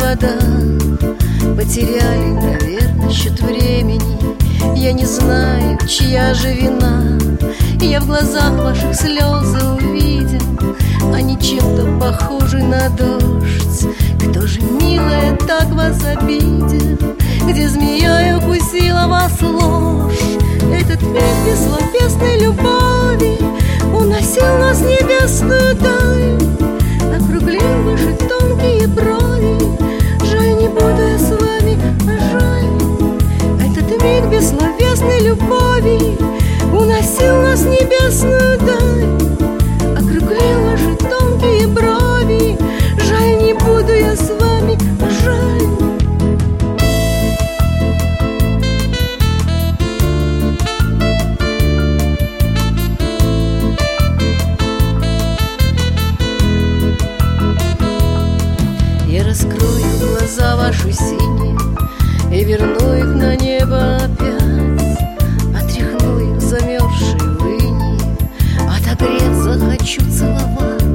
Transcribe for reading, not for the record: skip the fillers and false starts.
года потеряли, наверное, счет времени. Я не знаю, чья же вина. Я в глазах ваших слезы увидел, они чем-то похожи на дождь. Кто же, милая, так вас обидел? Где змея укусила вас ложь? Этот миг бессловесной любови уносил нас в небесную даль, округлил ваши тонкие брови. Жаль, не буду я с вами, а жаль. Этот миг бессловесной любови уносил нас в небесную даль, округлил ваши тонкие брови. Жаль, не буду я с вами, а жаль. Я раскрою глаза ваши синие и верну их на небо опять.